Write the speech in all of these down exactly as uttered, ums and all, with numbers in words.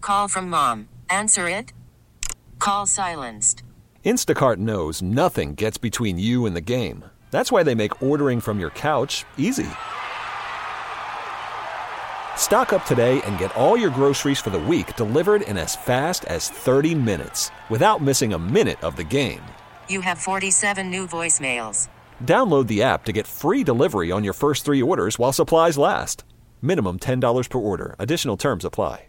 Call from mom. Answer it. Call silenced. Instacart knows nothing gets between you and the game. That's why they make ordering from your couch easy. Stock up today and get all your groceries for the week delivered in as fast as thirty minutes without missing a minute of the game. You have forty-seven new voicemails. Download the app to get free delivery on your first three orders while supplies last. Minimum ten dollars per order. Additional terms apply.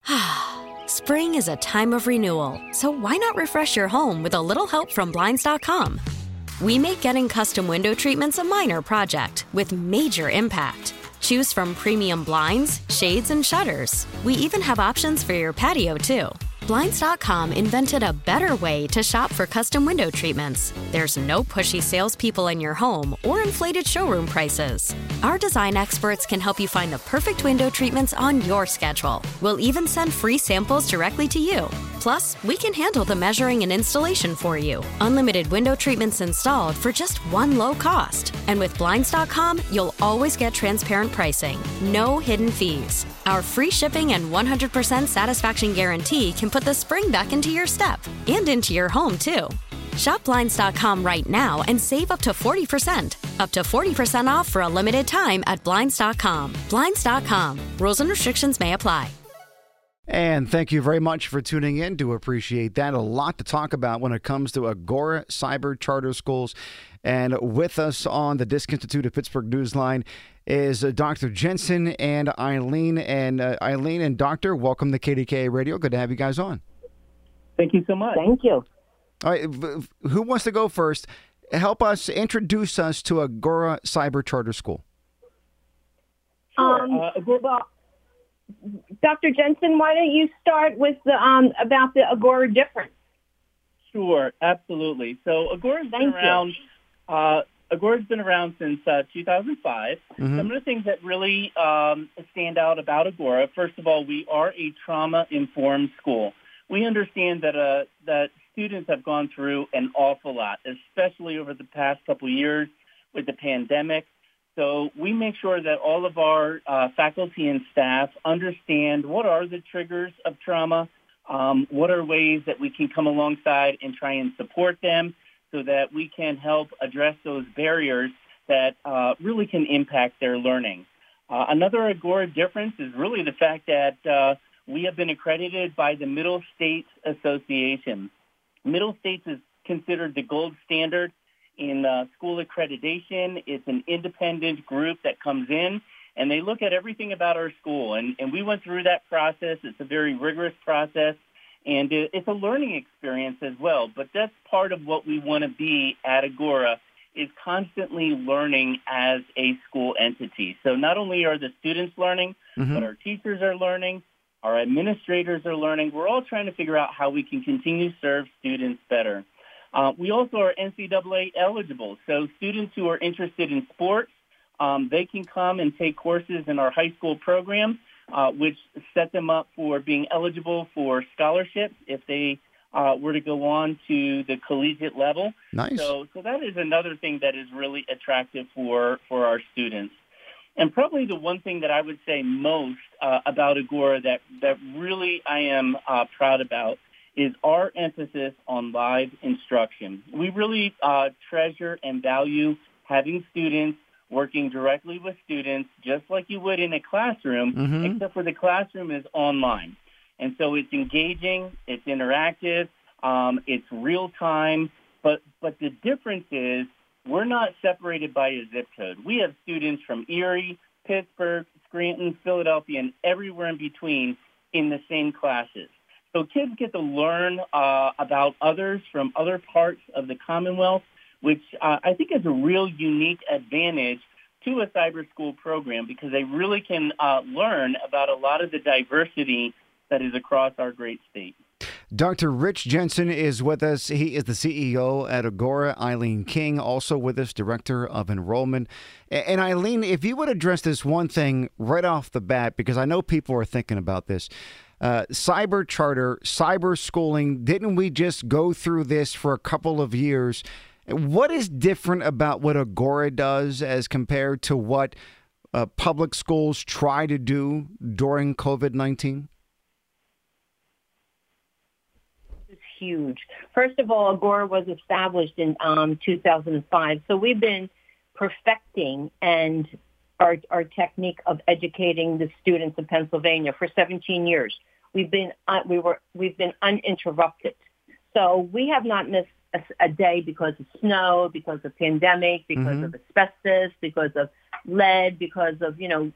Spring is a time of renewal, so why not refresh your home with a little help from Blinds dot com? We make getting custom window treatments a minor project with major impact. Choose from premium blinds, shades, and shutters. We even have options for your patio, too. Blinds dot com invented a better way to shop for custom window treatments. There's no pushy salespeople in your home or inflated showroom prices. Our design experts can help you find the perfect window treatments on your schedule. We'll even send free samples directly to you. Plus, we can handle the measuring and installation for you. Unlimited window treatments installed for just one low cost. And with Blinds dot com, you'll always get transparent pricing. No hidden fees. Our free shipping and one hundred percent satisfaction guarantee can put the spring back into your step and into your home, too. Shop Blinds dot com right now and save up to forty percent. Up to forty percent off for a limited time at Blinds dot com. Blinds dot com. Rules and restrictions may apply. And thank you very much for tuning in. Do appreciate that. A lot to talk about when it comes to Agora Cyber Charter Schools. And with us on the Disc Institute of Pittsburgh Newsline is uh, Doctor Jensen and Eileen. And uh, Eileen and Doctor, welcome to K D K A Radio. Good to have you guys on. Thank you so much. Thank you. All right, who wants to go first? Help us, introduce us to Agora Cyber Charter School. Sure. Um, uh, well, Doctor Jensen, why don't you start with the um, about the Agora difference? Sure, absolutely. So Agora's been Thank around. Uh, Agora's been around since uh, two thousand five. Mm-hmm. Some of the things that really um, stand out about Agora, first of all, we are a trauma-informed school. We understand that uh, that students have gone through an awful lot, especially over the past couple of years with the pandemic. So we make sure that all of our uh, faculty and staff understand what are the triggers of trauma, um, what are ways that we can come alongside and try and support them so that we can help address those barriers that uh, really can impact their learning. Uh, another Agora difference is really the fact that uh, we have been accredited by the Middle States Association. Middle States is considered the gold standard in uh, school accreditation. It's an independent group that comes in, and they look at everything about our school. And, and we went through that process. It's a very rigorous process, and it, it's a learning experience as well. But that's part of what we want to be at Agora, is constantly learning as a school entity. So not only are the students learning, mm-hmm. but our teachers are learning, our administrators are learning. We're all trying to figure out how we can continue to serve students better. Uh, we also are N C double A eligible, so students who are interested in sports, um, they can come and take courses in our high school program, uh, which set them up for being eligible for scholarships if they uh, were to go on to the collegiate level. Nice. So, so that is another thing that is really attractive for, for our students. And probably the one thing that I would say most uh, about Agora that, that really I am uh, proud about is our emphasis on live instruction. We really uh, treasure and value having students working directly with students just like you would in a classroom, mm-hmm. except for the classroom is online. And so it's engaging, it's interactive, um, it's real time, but, but the difference is we're not separated by a zip code. We have students from Erie, Pittsburgh, Scranton, Philadelphia, and everywhere in between in the same classes. So kids get to learn uh, about others from other parts of the Commonwealth, which uh, I think is a real unique advantage to a cyber school program because they really can uh, learn about a lot of the diversity that is across our great state. Doctor Rich Jensen is with us. He is the C E O at Agora. Eileen King also with us, Director of Enrollment. And Eileen, if you would address this one thing right off the bat, because I know people are thinking about this. Uh, cyber charter, cyber schooling, didn't we just go through this for a couple of years? What is different about what Agora does as compared to what uh, public schools try to do during COVID nineteen? huge. First of all, Agora was established in um, two thousand five, so we've been perfecting and our, our technique of educating the students of Pennsylvania for seventeen years. We've been uh, we were we've been uninterrupted, so we have not missed a, a day because of snow, because of pandemic, because mm-hmm. of asbestos, because of lead, because of you know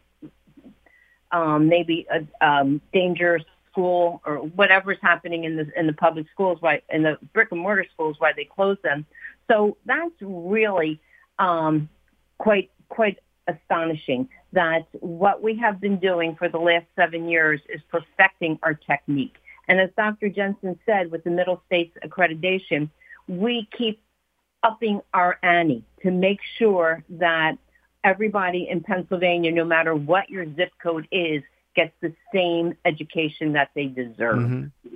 um, maybe a um, dangerous school or whatever's happening in the in the public schools, right, in the brick and mortar schools, why they close them. So that's really um, quite quite astonishing that what we have been doing for the last seven years is perfecting our technique. And as Doctor Jensen said, with the Middle States accreditation, we keep upping our ante to make sure that everybody in Pennsylvania, no matter what your zip code is, gets the same education that they deserve. Mm-hmm.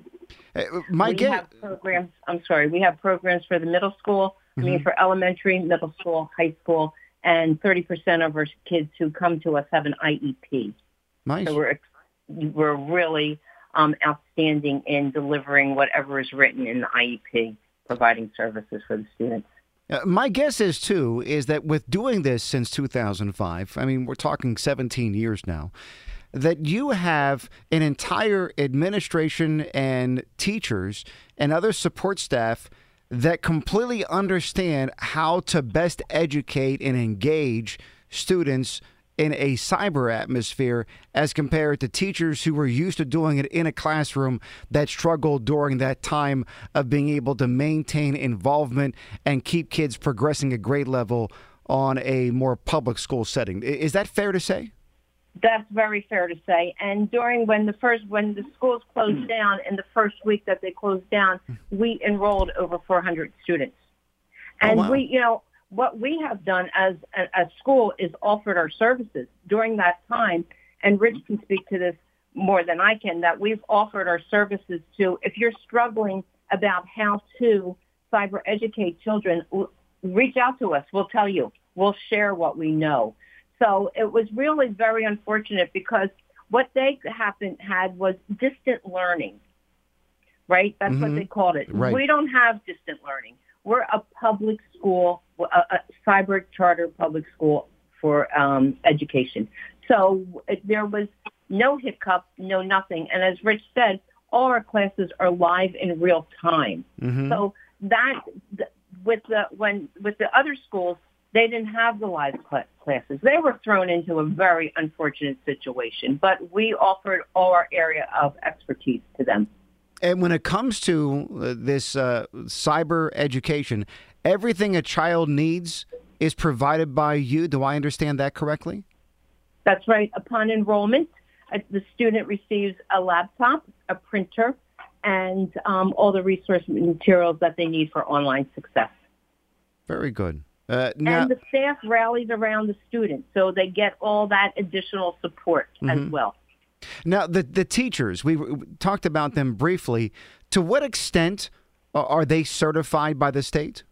Uh, my we get- have programs, I'm sorry, we have programs for the middle school, mm-hmm. I mean for elementary, middle school, high school, and thirty percent of our kids who come to us have an I E P. Nice. So we're, we're really um, outstanding in delivering whatever is written in the I E P, providing services for the students. Uh, my guess is, too, is that with doing this since two thousand five, I mean, we're talking seventeen years now, that you have an entire administration and teachers and other support staff that completely understand how to best educate and engage students in a cyber atmosphere as compared to teachers who were used to doing it in a classroom that struggled during that time of being able to maintain involvement and keep kids progressing at grade level on a more public school setting. Is that fair to say? That's very fair to say. And during when the first when the schools closed down, in the first week that they closed down, we enrolled over four hundred students. And oh, wow. we, you know, what we have done as a, a school is offered our services during that time. And Rich can speak to this more than I can. That we've offered our services to. If you're struggling about how to cyber educate children, reach out to us. We'll tell you. We'll share what we know. So it was really very unfortunate because what they happened had was distant learning, right? That's mm-hmm. what they called it. Right. We don't have distant learning. We're a public school, a, a cyber charter public school for um, education. So it, there was no hiccup, no nothing. And as Rich said, all our classes are live in real time. Mm-hmm. So that with the when with the other schools, they didn't have the live classes. They were thrown into a very unfortunate situation, but we offered all our area of expertise to them. And when it comes to uh, this uh, cyber education, everything a child needs is provided by you. Do I understand that correctly? That's right. Upon enrollment, uh, the student receives a laptop, a printer, and um, all the resource materials that they need for online success. Very good. Uh, now, and the staff rallies around the students, so they get all that additional support mm-hmm. as well. Now, the the teachers, we, we talked about them briefly. To what extent are they certified by the state?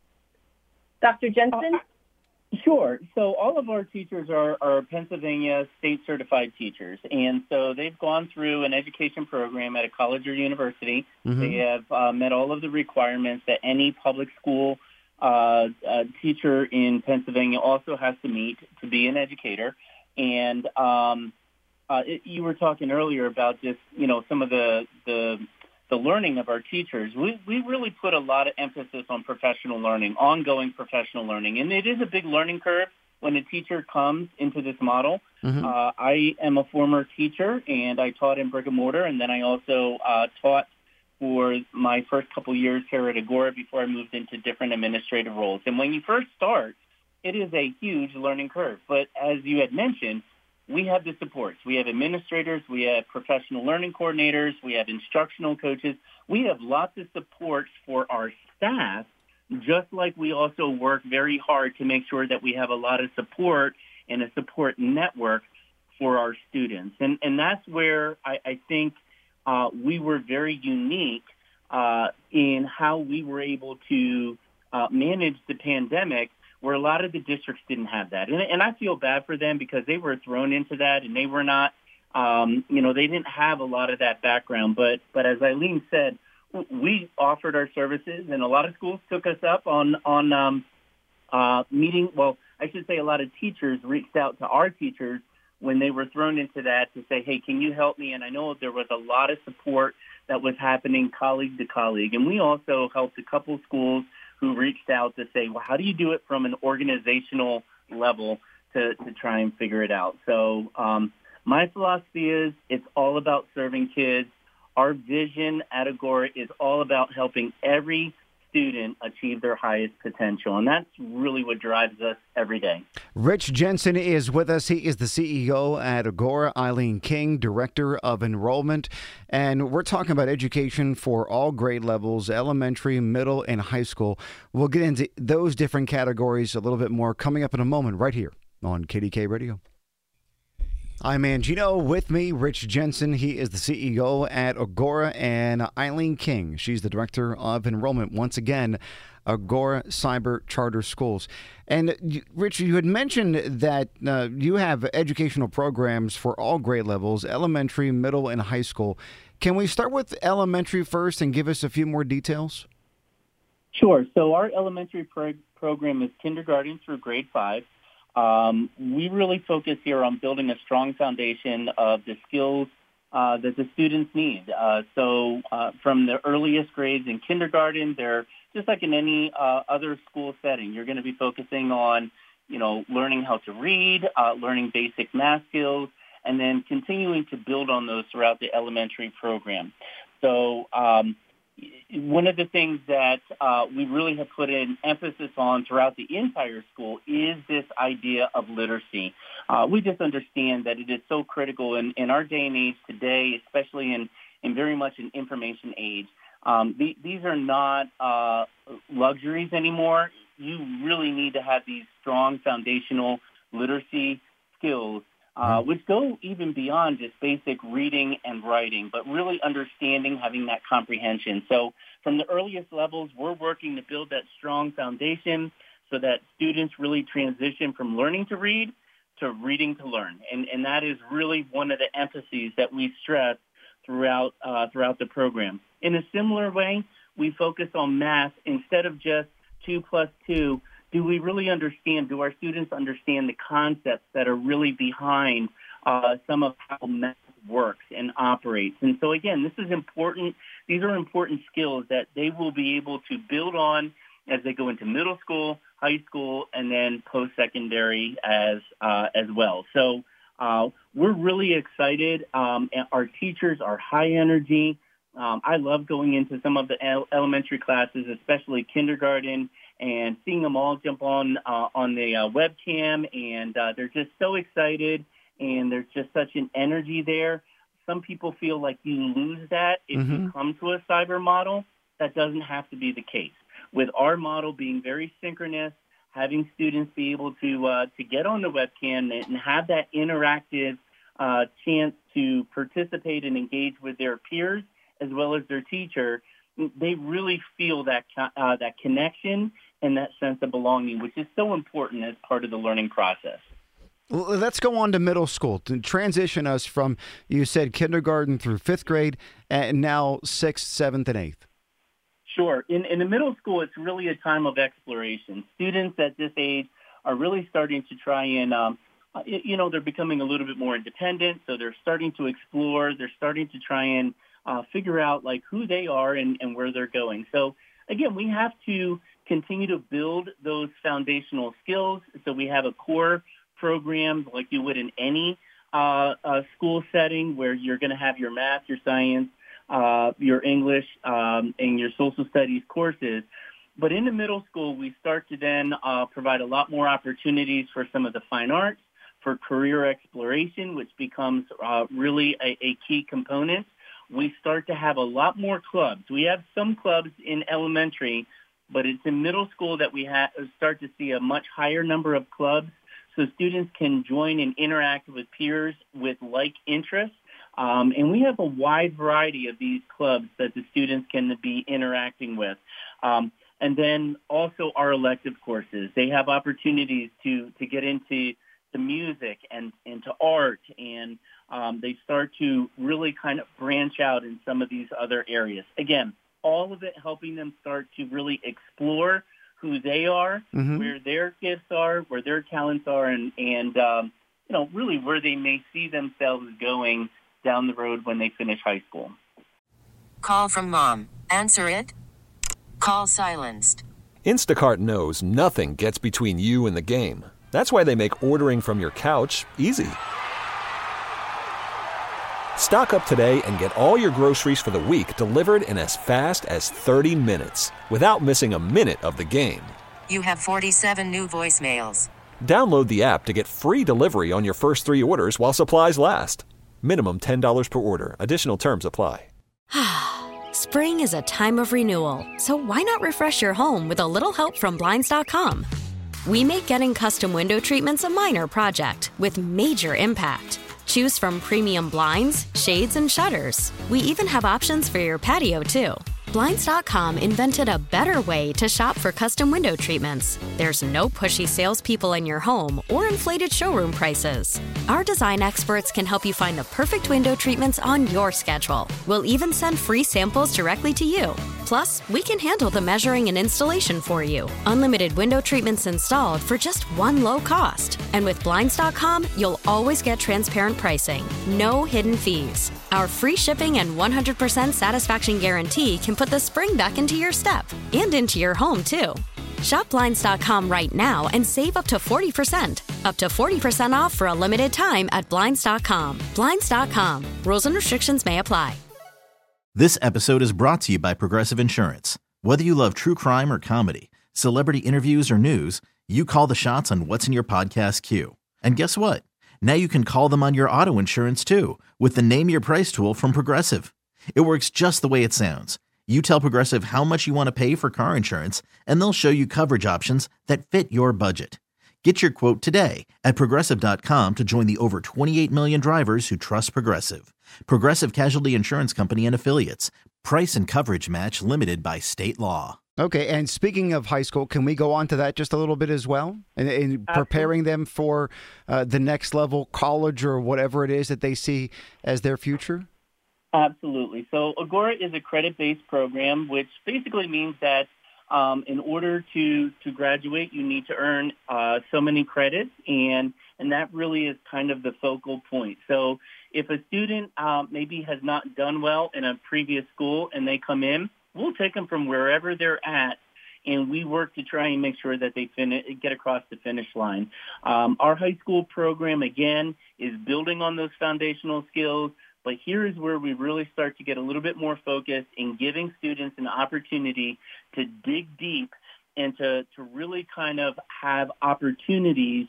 Doctor Jensen? Uh, sure. So all of our teachers are, are Pennsylvania state certified teachers, and so they've gone through an education program at a college or university. Mm-hmm. They have uh, met all of the requirements that any public school Uh, a teacher in Pennsylvania also has to meet to be an educator. And um, uh, it, you were talking earlier about just, you know, some of the, the the learning of our teachers. We, we really put a lot of emphasis on professional learning, ongoing professional learning. And it is a big learning curve when a teacher comes into this model. Mm-hmm. Uh, I am a former teacher, and I taught in brick and mortar, and then I also uh, taught for my first couple years here at Agora before I moved into different administrative roles. And when you first start, it is a huge learning curve. But as you had mentioned, we have the supports. We have administrators. We have professional learning coordinators. We have instructional coaches. We have lots of support for our staff, just like we also work very hard to make sure that we have a lot of support and a support network for our students. And, and that's where I, I think Uh, we were very unique uh, in how we were able to uh, manage the pandemic, where a lot of the districts didn't have that. And, and I feel bad for them because they were thrown into that, and they were not, um, you know, they didn't have a lot of that background. But, but as Eileen said, we offered our services, and a lot of schools took us up on on um, uh, meeting. Well, I should say a lot of teachers reached out to our teachers when they were thrown into that to say, hey, can you help me? And I know there was a lot of support that was happening colleague to colleague. And we also helped a couple schools who reached out to say, well, how do you do it from an organizational level to, to try and figure it out? So um, my philosophy is it's all about serving kids. Our vision at Agora is all about helping every student achieve their highest potential. And that's really what drives us every day. Rich Jensen is with us. He is the C E O at Agora. Eileen King, Director of Enrollment. And we're talking about education for all grade levels, elementary, middle, and high school. We'll get into those different categories a little bit more coming up in a moment right here on K D K Radio. I'm Mangino. With me, Rich Jensen. He is the C E O at Agora, and Eileen King. She's the Director of Enrollment. Once again, Agora Cyber Charter Schools. And Rich, you had mentioned that uh, you have educational programs for all grade levels, elementary, middle, and high school. Can we start with elementary first and give us a few more details? Sure. So our elementary pro- program is kindergarten through grade five. Um, we really focus here on building a strong foundation of the skills uh, that the students need. Uh, so uh, from the earliest grades in kindergarten, they're just like in any uh, other school setting. You're going to be focusing on, you know, learning how to read, uh, learning basic math skills, and then continuing to build on those throughout the elementary program. So um, one of the things that uh, we really have put an emphasis on throughout the entire school is this idea of literacy. Uh, we just understand that it is so critical in, in our day and age today, especially in, in very much an information age. Um, the, these are not uh, luxuries anymore. You really need to have these strong foundational literacy skills Uh, which go even beyond just basic reading and writing, but really understanding, having that comprehension. So from the earliest levels, we're working to build that strong foundation so that students really transition from learning to read to reading to learn. And, and that is really one of the emphases that we stress throughout, uh, throughout the program. In a similar way, we focus on math instead of just two plus two. Do we really understand, do our students understand the concepts that are really behind uh, some of how math works and operates? And so, again, this is important. These are important skills that they will be able to build on as they go into middle school, high school, and then post-secondary as uh, as well. So uh, we're really excited. Um, and our teachers are high energy. Um, I love going into some of the elementary classes, especially kindergarten, and seeing them all jump on uh, on the uh, webcam, and uh, they're just so excited, and there's just such an energy there. Some people feel like you lose that if mm-hmm. you come to a cyber model. That doesn't have to be the case. With our model being very synchronous, having students be able to uh, to get on the webcam and have that interactive uh, chance to participate and engage with their peers as well as their teacher, they really feel that uh, that connection and that sense of belonging, which is so important as part of the learning process. Well, let's go on to middle school to transition us from, you said, kindergarten through fifth grade, and now sixth, seventh, and eighth. Sure. In, in the middle school, it's really a time of exploration. Students at this age are really starting to try and, um, you know, they're becoming a little bit more independent, so they're starting to explore. They're starting to try and uh, figure out, like, who they are and, and where they're going. So, again, we have to continue to build those foundational skills. So we have a core program like you would in any uh, uh, school setting where you're going to have your math, your science, uh, your English, um, and your social studies courses. But in the middle school, we start to then uh, provide a lot more opportunities for some of the fine arts, for career exploration, which becomes uh, really a, a key component. We start to have a lot more clubs. We have some clubs in elementary, but it's in middle school that we ha- start to see a much higher number of clubs, so students can join and interact with peers with like interests. Um, and we have a wide variety of these clubs that the students can be interacting with. Um, and then also our elective courses. They have opportunities to, to get into to music and into art, and um, they start to really kind of branch out in some of these other areas. Again, all of it helping them start to really explore who they are, mm-hmm. where their gifts are, where their talents are, and, and um, you know, really where they may see themselves going down the road when they finish high school. Call from mom. Answer it. Call silenced. Instacart knows nothing gets between you and the game. That's why they make ordering from your couch easy. Stock up today and get all your groceries for the week delivered in as fast as thirty minutes without missing a minute of the game. You have forty-seven new voicemails. Download the app to get free delivery on your first three orders while supplies last. Minimum ten dollars per order. Additional terms apply. Spring is a time of renewal, so why not refresh your home with a little help from Blinds dot com? We make getting custom window treatments a minor project with major impact. Choose from premium blinds, shades, and shutters. We even have options for your patio, too. Blinds dot com invented a better way to shop for custom window treatments. There's no pushy salespeople in your home or inflated showroom prices. Our design experts can help you find the perfect window treatments on your schedule. We'll even send free samples directly to you. Plus, we can handle the measuring and installation for you. Unlimited window treatments installed for just one low cost. And with Blinds dot com, you'll always get transparent pricing. No hidden fees. Our free shipping and one hundred percent satisfaction guarantee can put the spring back into your step and into your home, too. Shop Blinds dot com right now and save up to forty percent. Up to forty percent off for a limited time at Blinds dot com. Blinds dot com. Rules and restrictions may apply. This episode is brought to you by Progressive Insurance. Whether you love true crime or comedy, celebrity interviews or news, you call the shots on what's in your podcast queue. And guess what? Now you can call them on your auto insurance, too, with the Name Your Price tool from Progressive. It works just the way it sounds. You tell Progressive how much you want to pay for car insurance, and they'll show you coverage options that fit your budget. Get your quote today at Progressive dot com to join the over twenty-eight million drivers who trust Progressive. Progressive Casualty Insurance Company and Affiliates. Price and coverage match limited by state law. Okay, and speaking of high school, can we go on to that just a little bit as well? And, and preparing them for uh, the next level, college or whatever it is that they see as their future? Absolutely. So Agora is a credit-based program, which basically means that um, in order to, to graduate, you need to earn uh, so many credits, and, and that really is kind of the focal point. So if a student uh, maybe has not done well in a previous school and they come in, we'll take them from wherever they're at, and we work to try and make sure that they finish, get across the finish line. Um, our high school program, again, is building on those foundational skills, but here is where we really start to get a little bit more focused in giving students an opportunity to dig deep and to, to really kind of have opportunities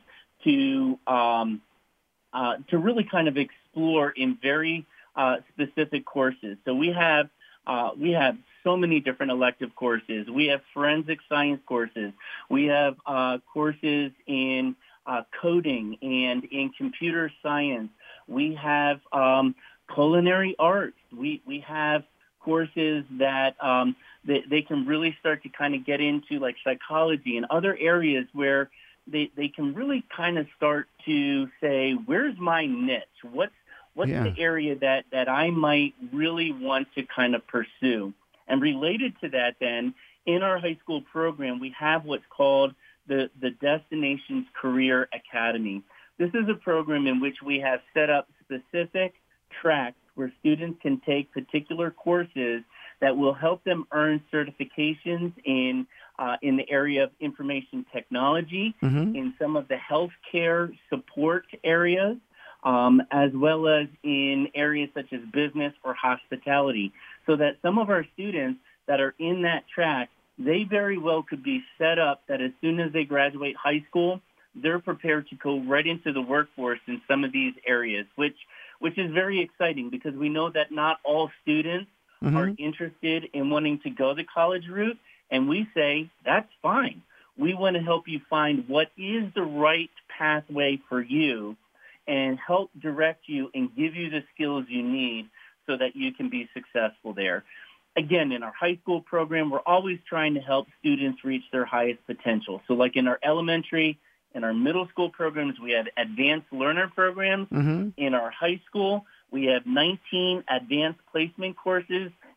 to um, uh, to really kind of explore in very uh, specific courses. So we have uh, we have so many different elective courses. We have forensic science courses. We have uh, courses in uh, coding and in computer science. We have um, culinary arts. We we have courses that um, they, they can really start to kind of get into, like psychology and other areas where they, they can really kind of start to say, where's my niche? What's what's yeah. the area that, that I might really want to kind of pursue? And related to that, then, in our high school program, we have what's called the, the Destinations Career Academy. This is a program in which we have set up specific tracks where students can take particular courses that will help them earn certifications in uh, in the area of information technology, mm-hmm. in some of the healthcare support areas, um, as well as in areas such as business or hospitality, so that some of our students that are in that track, they very well could be set up that as soon as they graduate high school, they're prepared to go right into the workforce in some of these areas, which which is very exciting because we know that not all students mm-hmm. are interested in wanting to go the college route, and we say, that's fine. We want to help you find what is the right pathway for you and help direct you and give you the skills you need so that you can be successful there. Again, in our high school program, we're always trying to help students reach their highest potential. So like in our elementary in our middle school programs, we have advanced learner programs. Mm-hmm. In our high school, we have nineteen advanced placement courses.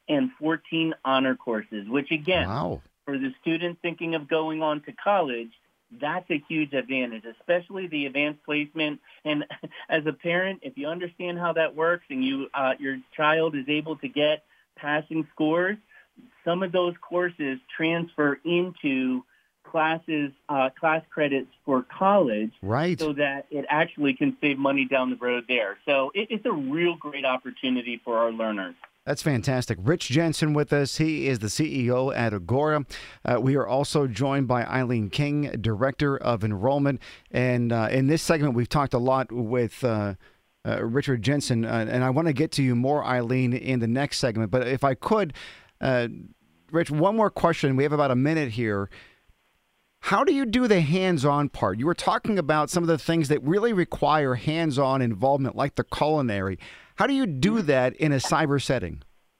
and fourteen honor courses, which again, wow. for the student thinking of going on to college, that's a huge advantage, especially the advanced placement. And as a parent, if you understand how that works and you uh, your child is able to get passing scores, some of those courses transfer into classes, uh, class credits for college, right? So that it actually can save money down the road there. So it, it's a real great opportunity for our learners. That's fantastic. Rich Jensen with us. He is the C E O at Agora. Uh, we are also joined by Eileen King, Director of Enrollment. And uh, in this segment, we've talked a lot with uh, uh, Richard Jensen, uh, and I want to get to you more, Eileen, in the next segment. But if I could, uh, Rich, one more question. We have about a minute here. How do you do the hands-on part? You were talking about some of the things that really require hands-on involvement, like the culinary. How do you do that in a cyber setting?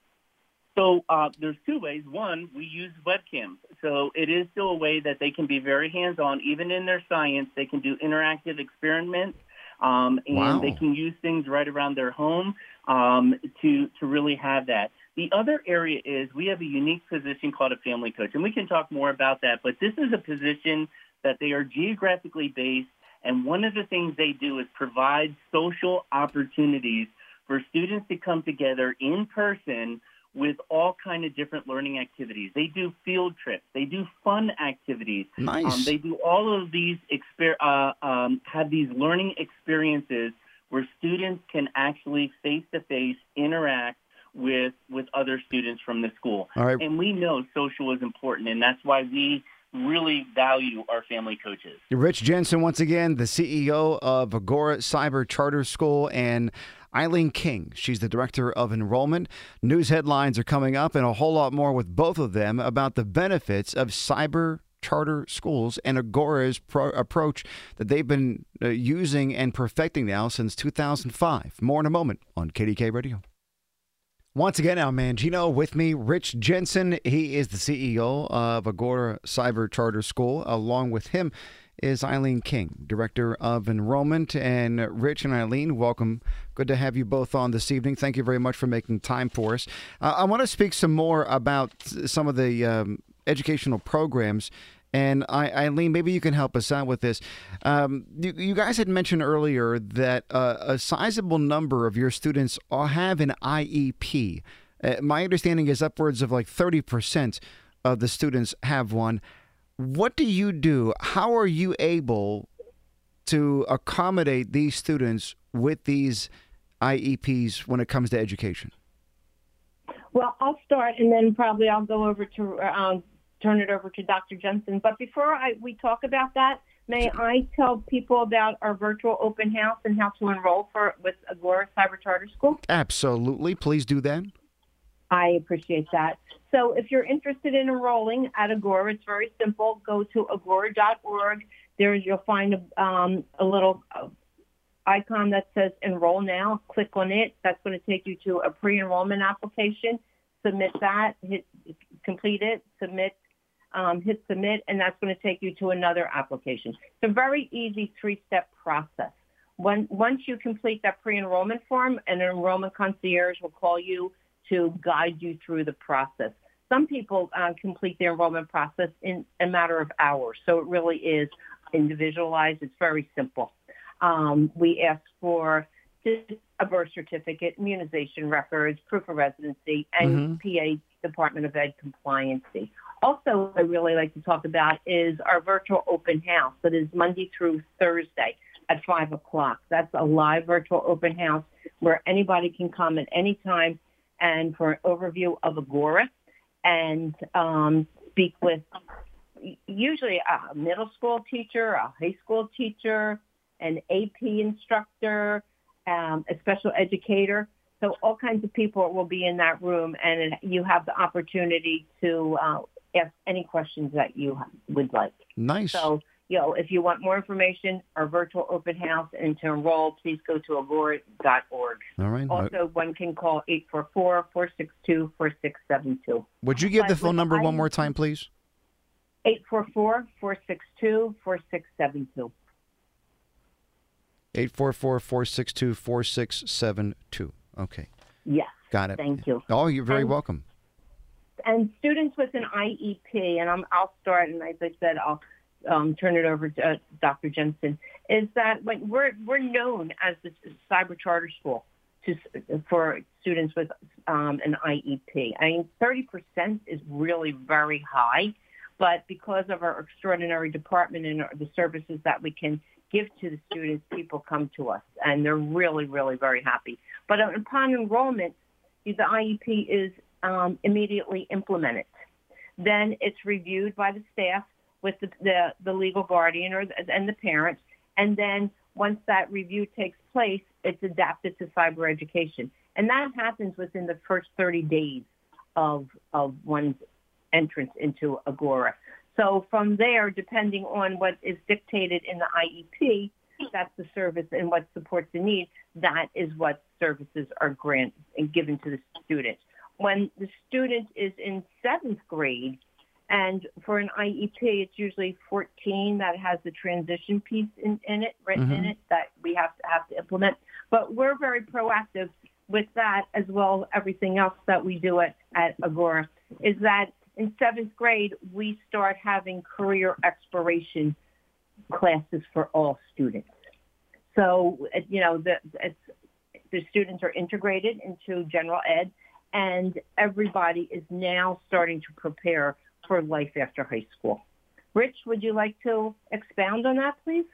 So uh, there's two ways. One, we use webcams. So it is still a way that they can be very hands-on. Even in their science, they can do interactive experiments, um, and wow. they can use things right around their home um, to, to really have that. The other area is we have a unique position called a family coach, and we can talk more about that, but this is a position that they are geographically based, and one of the things they do is provide social opportunities for students to come together in person with all kind of different learning activities. They do field trips. They do fun activities. Nice. Um, they do all of these, exper- uh, um, have these learning experiences where students can actually face-to-face interact with with other students from the school. All right. And we know social is important, and that's why we really value our family coaches. Rich Jensen, once again, the C E O of Agora Cyber Charter School, and Eileen King. She's the Director of Enrollment. News headlines are coming up, and a whole lot more with both of them about the benefits of cyber charter schools and Agora's pro- approach that they've been uh, using and perfecting now since two thousand five. More in a moment on K D K Radio. Once again, I'm Mangino. With me, Rich Jensen. He is the C E O of Agora Cyber Charter School. Along with him is Eileen King, Director of Enrollment. And Rich and Eileen, welcome. Good to have you both on this evening. Thank you very much for making time for us. Uh, I want to speak some more about some of the um, educational programs. And I, Eileen, maybe you can help us out with this. Um, you, you guys had mentioned earlier that uh, a sizable number of your students all have an I E P. Uh, my understanding is upwards of like thirty percent of the students have one. What do you do? How are you able to accommodate these students with these I E Ps when it comes to education? Well, I'll start, and then probably I'll go over to um, turn it over to Doctor Jensen. But before I, we talk about that, may I tell people about our virtual open house and how to enroll for with Agora Cyber Charter School? Absolutely. Please do that. I appreciate that. So if you're interested in enrolling at Agora, it's very simple. Go to agora dot org. There's, you'll find a, um, a little uh, icon that says Enroll Now. Click on it. That's going to take you to a pre-enrollment application. Submit that, hit, complete it, submit, um, hit submit, and that's going to take you to another application. It's a very easy three-step process. When, once you complete that pre-enrollment form, an enrollment concierge will call you to guide you through the process. Some people uh, complete their enrollment process in a matter of hours, so it really is individualized. It's very simple. Um, we ask for just a birth certificate, immunization records, proof of residency, and mm-hmm. P A Department of Ed compliancy. Also, what I really like to talk about is our virtual open house that is Monday through Thursday at five o'clock. That's a live virtual open house where anybody can come at any time and for an overview of Agora and um, speak with usually a middle school teacher, a high school teacher, an A P instructor, um, a special educator. So all kinds of people will be in that room, and you have the opportunity to uh, ask any questions that you would like. Nice. So, you know, if you want more information, our virtual open house, and to enroll, please go to agora dot org. All right. Also, one can call eight four four, four six two, four six seven two. Would you give but the phone number I, one more time, please? eight four four, four six two, four six seven two. eight four four, four six two, four six seven two. Okay. Yes. Got it. Thank you. Oh, you're very and, welcome. and students with an I E P, and I'm, I'll start, and as I said, I'll um, turn it over to uh, Doctor Jensen, is that like, we're, we're known as the cyber charter school to, for students with um, an I E P. I mean, thirty percent is really very high, but because of our extraordinary department and the services that we can give to the students, people come to us, and they're really, really very happy. But upon enrollment, the I E P is um, immediately implemented. Then it's reviewed by the staff with the, the, the legal guardian or the, and the parents, and then once that review takes place, it's adapted to cyber education. And that happens within the first thirty days of, of one's entrance into Agora. So from there, depending on what is dictated in the I E P, that's the service and what supports the need, that is what services are granted and given to the student. When the student is in seventh grade, and for an I E P, it's usually fourteen that has the transition piece in, in it, written mm-hmm. in it, that we have to have to implement. But we're very proactive with that, as well as everything else that we do at, at Agora, is that in seventh grade, we start having career exploration classes for all students. So, you know, the, it's, the students are integrated into general ed, and everybody is now starting to prepare for life after high school. Rich, would you like to expound on that, please?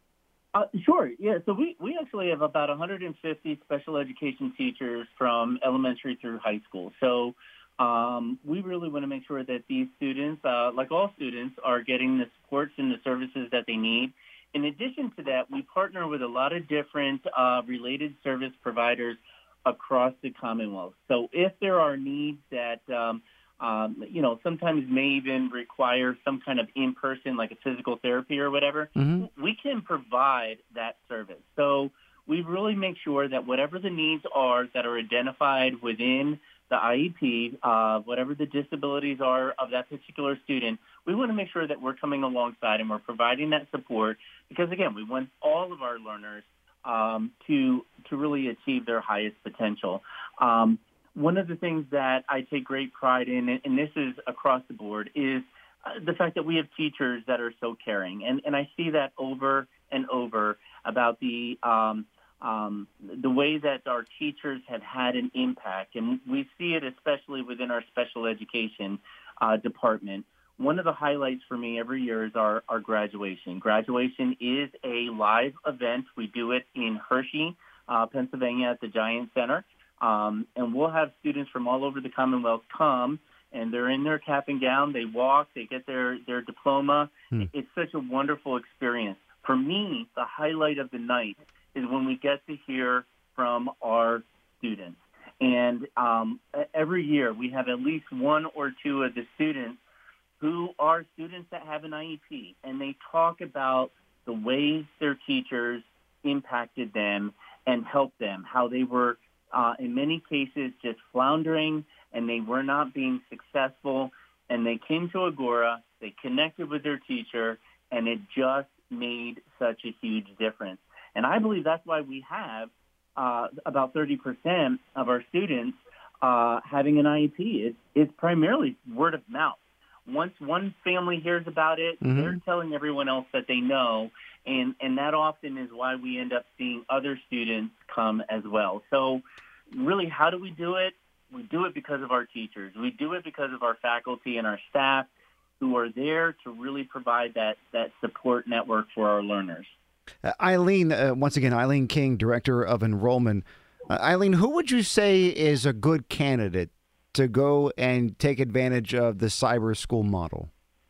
Uh, sure, yeah. So we, we actually have about one hundred fifty special education teachers from elementary through high school. So um, we really want to make sure that these students, uh, like all students, are getting the supports and the services that they need. In addition to that, we partner with a lot of different uh, related service providers across the Commonwealth. So if there are needs that um, Um, you know, sometimes may even require some kind of in-person, like a physical therapy or whatever, mm-hmm. we can provide that service. So we really make sure that whatever the needs are that are identified within the I E P, uh, whatever the disabilities are of that particular student, we want to make sure that we're coming alongside and we're providing that support because, again, we want all of our learners um, to to really achieve their highest potential. Um, One of the things that I take great pride in, and this is across the board, is the fact that we have teachers that are so caring. And, and I see that over and over about the um, um, the way that our teachers have had an impact. And we see it especially within our special education uh, department. One of the highlights for me every year is our, our graduation. Graduation is a live event. We do it in Hershey, uh, Pennsylvania at the Giant Center. Um, and we'll have students from all over the Commonwealth come, and they're in their cap and gown. They walk. They get their, their diploma. Hmm. It's such a wonderful experience. For me, the highlight of the night is when we get to hear from our students. And um, every year we have at least one or two of the students who are students that have an I E P, and they talk about the ways their teachers impacted them and helped them, how they were Uh, in many cases, just floundering, and they were not being successful. And they came to Agora, they connected with their teacher, and it just made such a huge difference. And I believe that's why we have uh, about thirty percent of our students uh, having an I E P. It's, it's primarily word of mouth. Once one family hears about it, mm-hmm. they're telling everyone else that they know, and, and that often is why we end up seeing other students come as well. So really, how do we do it? We do it because of our teachers. We do it because of our faculty and our staff who are there to really provide that, that support network for our learners. Uh, Eileen, uh, once again, Eileen King, Director of Enrollment. Uh, Eileen, who would you say is a good candidate to go and take advantage of the cyber school model?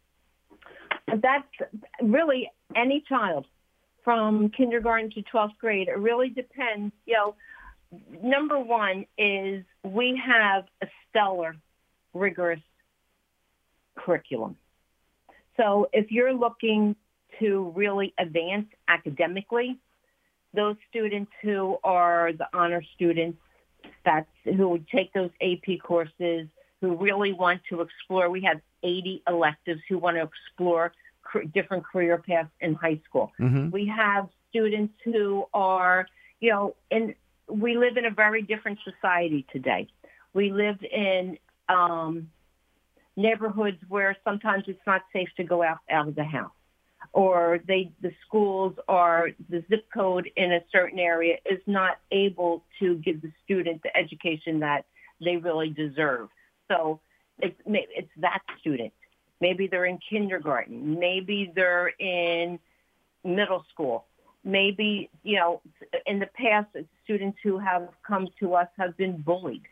That's really any child from kindergarten to twelfth grade. It really depends. You know, number one is we have a stellar, rigorous curriculum. So if you're looking to really advance academically, those students who are the honor students, that's who take those A P courses, who really want to explore. We have eighty electives who want to explore cr- different career paths in high school. Mm-hmm. We have students who are, you know, in, we live in a very different society today. We live in um, neighborhoods where sometimes it's not safe to go out, out of the house. Or they, the schools or the zip code in a certain area is not able to give the student the education that they really deserve. So it's, it's that student. Maybe they're in kindergarten. Maybe they're in middle school. Maybe, you know, in the past, students who have come to us have been bullied,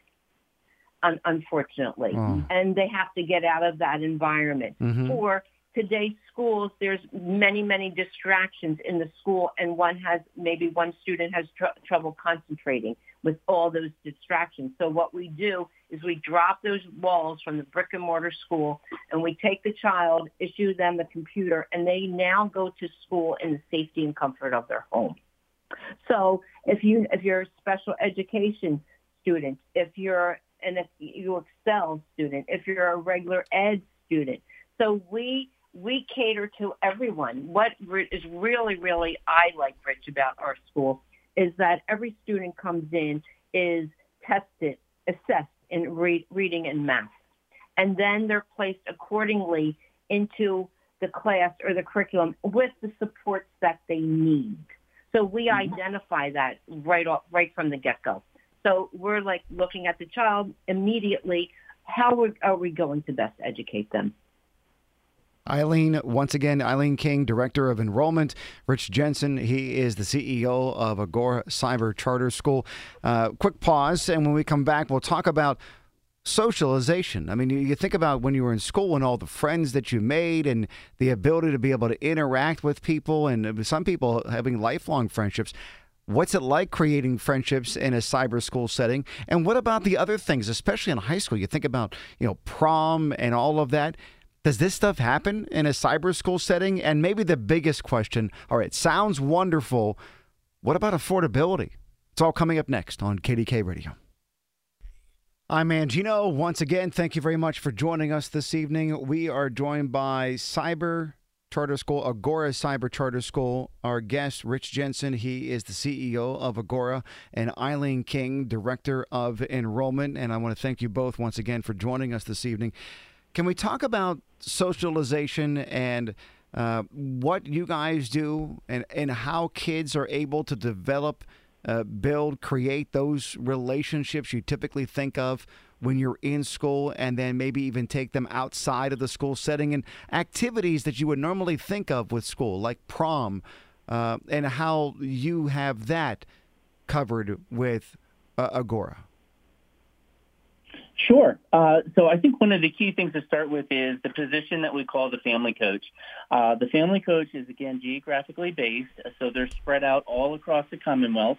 un- unfortunately, oh. and they have to get out of that environment. Mm-hmm. Or today's schools, there's many, many distractions in the school, and one has, maybe one student has tr- trouble concentrating with all those distractions. So what we do is we drop those walls from the brick and mortar school, and we take the child, issue them a computer, and they now go to school in the safety and comfort of their home. So if you if you're a special education student, if you're an you excel student, if you're a regular ed student, so we we cater to everyone. What is really, really I like, Rich, about our school is that every student comes in, is tested, assessed in re- reading and math. And then they're placed accordingly into the class or the curriculum with the supports that they need. So we mm-hmm. identify that right off, right from the get-go. So we're like looking at the child immediately. How are we going to best educate them? Eileen, once again, Eileen King, Director of Enrollment. Rich Jensen, he is the C E O of Agora Cyber Charter School. Uh, quick pause, and when we come back, we'll talk about socialization. I mean, you, you think about when you were in school and all the friends that you made and the ability to be able to interact with people, and some people having lifelong friendships. What's it like creating friendships in a cyber school setting? And what about the other things, especially in high school? You think about, you know, prom and all of that. Does this stuff happen in a cyber school setting? And maybe the biggest question, all right, sounds wonderful. What about affordability? It's all coming up next on K D K Radio. I'm Mangino. Once again, thank you very much for joining us this evening. We are joined by Cyber Charter School, Agora Cyber Charter School. Our guest, Rich Jensen, he is the C E O of Agora, and Eileen King, Director of Enrollment. And I want to thank you both once again for joining us this evening. Can we talk about socialization and uh, what you guys do and, and how kids are able to develop, uh, build, create those relationships you typically think of when you're in school, and then maybe even take them outside of the school setting and activities that you would normally think of with school, like prom, uh, and how you have that covered with uh, Agora? Sure. Uh, so I think one of the key things to start with is the position that we call the family coach. Uh, the family coach is, again, geographically based, so they're spread out all across the Commonwealth,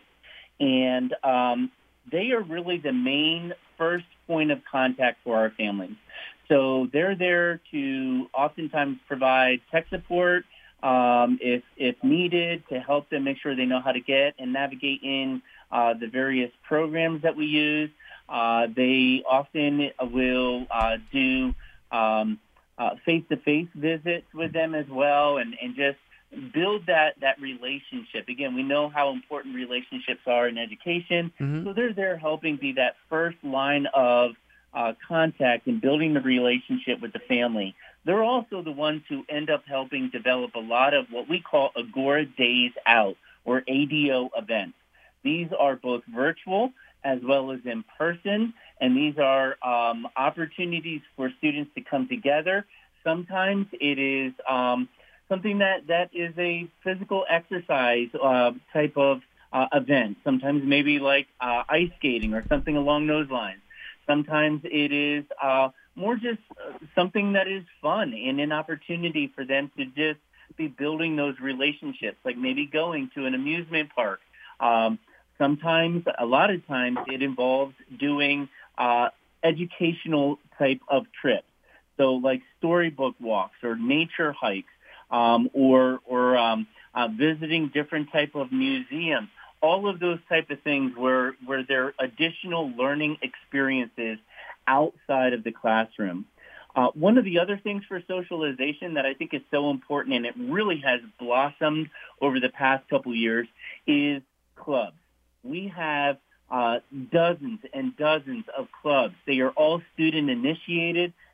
and um, they are really the main first point of contact for our families. So they're there to oftentimes provide tech support um, if, if needed, to help them make sure they know how to get and navigate in uh, the various programs that we use. Uh, they often will uh, do um, uh, face-to-face visits with them as well, and, and just build that, that relationship. Again, we know how important relationships are in education, mm-hmm. so they're there helping be that first line of uh, contact and building the relationship with the family. They're also the ones who end up helping develop a lot of what we call Agora Days Out, or A D O events. These are both virtual as well as in person, and these are um, opportunities for students to come together. Sometimes it is um, something that, that is a physical exercise uh, type of uh, event. Sometimes maybe like uh, ice skating or something along those lines. Sometimes it is uh, more just something that is fun and an opportunity for them to just be building those relationships, like maybe going to an amusement park. Um, Sometimes, a lot of times, it involves doing uh, educational type of trips. So like storybook walks or nature hikes um, or, or um, uh, visiting different type of museums. All of those type of things where, where there are additional learning experiences outside of the classroom. Uh, one of the other things for socialization that I think is so important, and it really has blossomed over the past couple years, is clubs. We have uh, dozens and dozens of clubs. They are all student-initiated.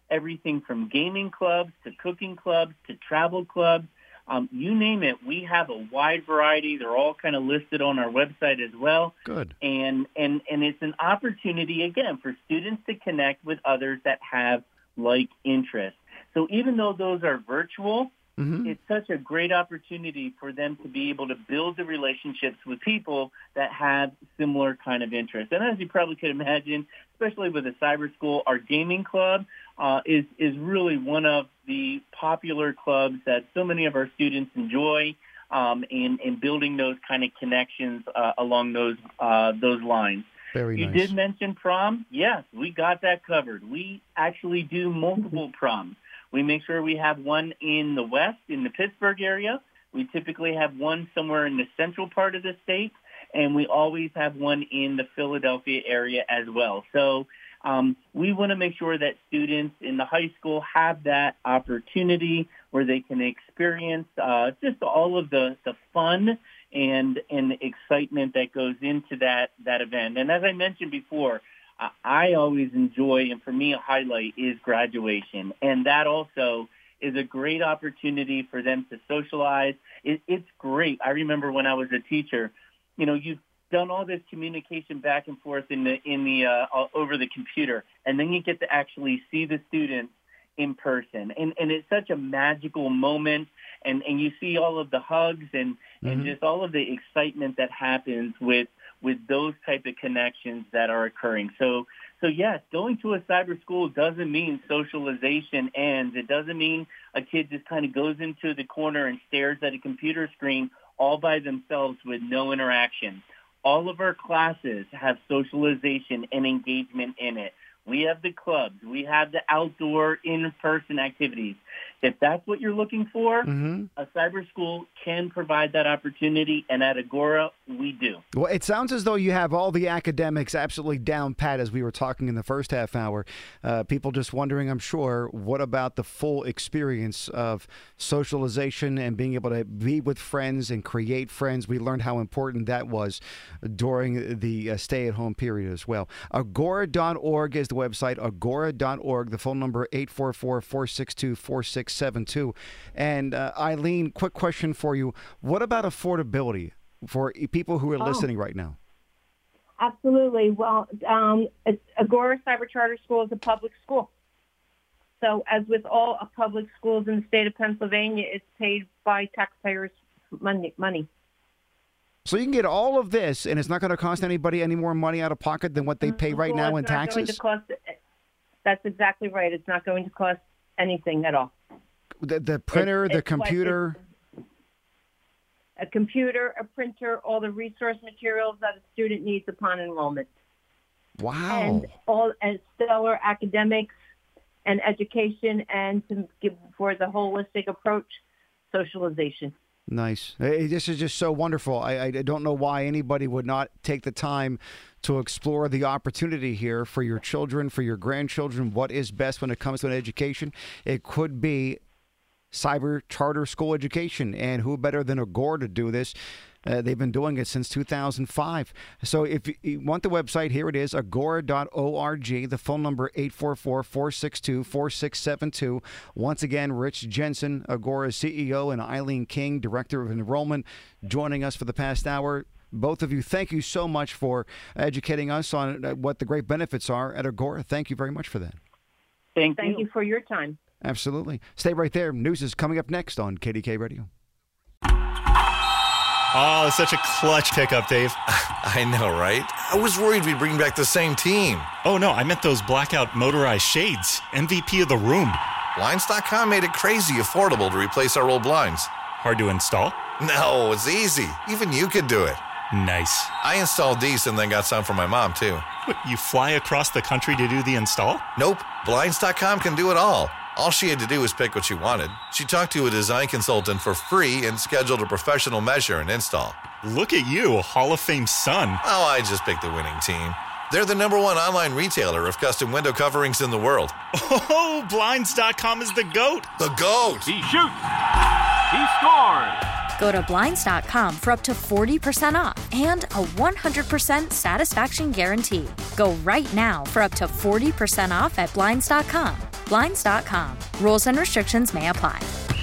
everything from gaming clubs to cooking clubs to travel clubs. Um, you name it, we have a wide variety. They're all kind of listed on our website as well. Good. And, and, and it's an opportunity, again, for students to connect with others that have like interests. So even though those are virtual, mm-hmm. it's such a great opportunity for them to be able to build the relationships with people that have similar kind of interests. And as you probably could imagine, especially with a cyber school, our gaming club uh, is, is really one of the popular clubs that so many of our students enjoy, um, in, in building those kind of connections uh, along those uh, those lines. Very you nice. did mention prom. Yes, we got that covered. We actually do multiple proms. We make sure we have one in the West, in the Pittsburgh area. We typically have one somewhere in the central part of the state, and we always have one in the Philadelphia area as well. So um, we want to make sure that students in the high school have that opportunity where they can experience uh, just all of the, the fun and, and the excitement that goes into that, that event. And as I mentioned before, I always enjoy, and for me a highlight is graduation. And that also is a great opportunity for them to socialize. It, it's great. I remember when I was a teacher, you know, you've done all this communication back and forth in the, in the, uh, over the computer, and then you get to actually see the students in person. And, and it's such a magical moment. And, and you see all of the hugs and, mm-hmm. and just all of the excitement that happens with, with those type of connections that are occurring. So, so yes, going to a cyber school doesn't mean socialization ends. It doesn't mean a kid just kind of goes into the corner and stares at a computer screen all by themselves with no interaction. All of our classes have socialization and engagement in it. We have the clubs. We have the outdoor in-person activities. If that's what you're looking for, mm-hmm. a cyber school can provide that opportunity, and at Agora, we do. Well, it sounds as though you have all the academics absolutely down pat, as we were talking in the first half hour. Uh, people just wondering, I'm sure, what about the full experience of socialization and being able to be with friends and create friends? We learned how important that was during the uh, stay-at-home period as well. agora dot org is the website, agora dot org. The phone number, eight four four, four six two, four six seven two. And uh, Eileen, quick question for you. What about affordability for people who are oh, listening right now? Absolutely. Well, um, Agora Cyber Charter School is a public school. So as with all public schools in the state of Pennsylvania, it's paid by taxpayers' money. money. So you can get all of this, and it's not going to cost anybody any more money out of pocket than what they pay right well, now in it's not taxes? Going to cost, that's exactly right. It's not going to cost anything at all. The, the printer, it's, the it's computer? A computer, a printer, all the resource materials that a student needs upon enrollment. Wow. And all and stellar academics and education, and to give for the holistic approach, socialization. Nice. Hey, this is just so wonderful. I, I don't know why anybody would not take the time to explore the opportunity here for your children, for your grandchildren. What is best when it comes to an education? It could be cyber charter school education, and who better than Agora to do this? Uh, they've been doing it since two thousand five. So if you want the website, here it is, agora dot org. The phone number, eight four four, four six two, four six seven two. Once again, Rich Jensen, Agora's C E O, and Eileen King, Director of Enrollment, joining us for the past hour. Both of you, thank you so much for educating us on what the great benefits are at Agora. Thank you very much for that. Thank, Thank you. you for your time. Absolutely. Stay right there. News is coming up next on K D K Radio. Oh, such a clutch pickup, Dave. I know, right? I was worried we'd bring back the same team. Oh, no, I meant those blackout motorized shades. M V P of the room. Blinds dot com made it crazy affordable to replace our old blinds. Hard to install? No, it's easy. Even you could do it. Nice. I installed these and then got some for my mom, too. What, you fly across the country to do the install? Nope. Blinds dot com can do it all. All she had to do was pick what she wanted. She talked to a design consultant for free and scheduled a professional measure and install. Look at you, a Hall of Fame son. Oh, I just picked the winning team. They're the number one online retailer of custom window coverings in the world. Oh, Blinds dot com is the GOAT. The GOAT! He shoots! He scores! Go to Blinds dot com for up to forty percent off and a one hundred percent satisfaction guarantee. Go right now for up to forty percent off at Blinds dot com. Blinds dot com. Rules and restrictions may apply.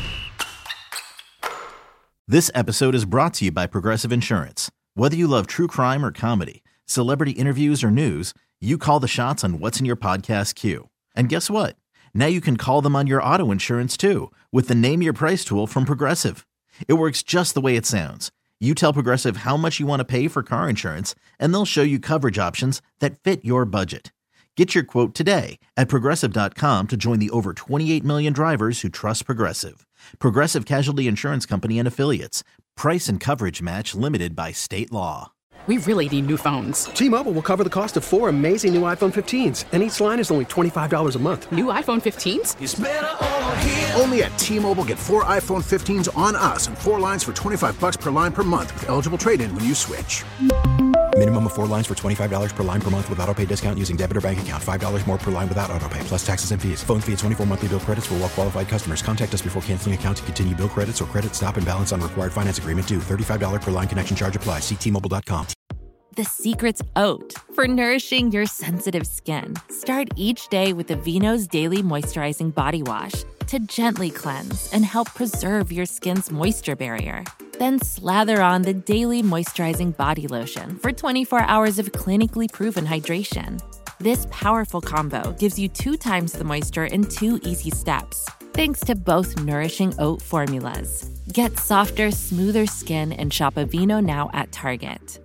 This episode is brought to you by Progressive Insurance. Whether you love true crime or comedy, celebrity interviews or news, you call the shots on what's in your podcast queue. And guess what? Now you can call them on your auto insurance too with the Name Your Price tool from Progressive. It works just the way it sounds. You tell Progressive how much you want to pay for car insurance, and they'll show you coverage options that fit your budget. Get your quote today at Progressive dot com to join the over twenty-eight million drivers who trust Progressive. Progressive Casualty Insurance Company and Affiliates. Price and coverage match limited by state law. We really need new phones. T-Mobile will cover the cost of four amazing new iPhone fifteens, and each line is only twenty-five dollars a month. New iPhone fifteens? It's better over here. Only at T-Mobile, get four iPhone fifteens on us and four lines for twenty-five dollars per line per month with eligible trade-in when you switch. Minimum of four lines for twenty-five dollars per line per month with autopay discount using debit or bank account. five dollars more per line without autopay, plus taxes and fees. Phone fee at twenty-four monthly bill credits for well-qualified customers. Contact us before canceling account to continue bill credits or credit stop and balance on required finance agreement due. thirty-five dollars per line connection charge applies. See T Mobile dot com. The secret's oat for nourishing your sensitive skin. Start each day with Aveeno's Daily Moisturizing Body Wash to gently cleanse and help preserve your skin's moisture barrier. Then slather on the Daily Moisturizing Body Lotion for twenty-four hours of clinically proven hydration. This powerful combo gives you two times the moisture in two easy steps, thanks to both nourishing oat formulas. Get softer, smoother skin and shop Aveeno now at Target.